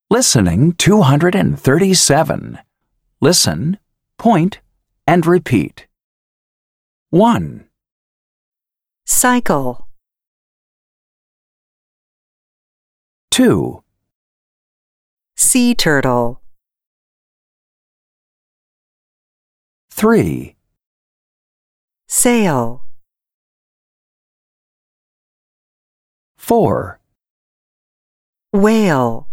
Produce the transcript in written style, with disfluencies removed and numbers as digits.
Listening 237. Listen, point, and repeat. 1, cycle, 2, sea turtle, 3, sail, 4, whale.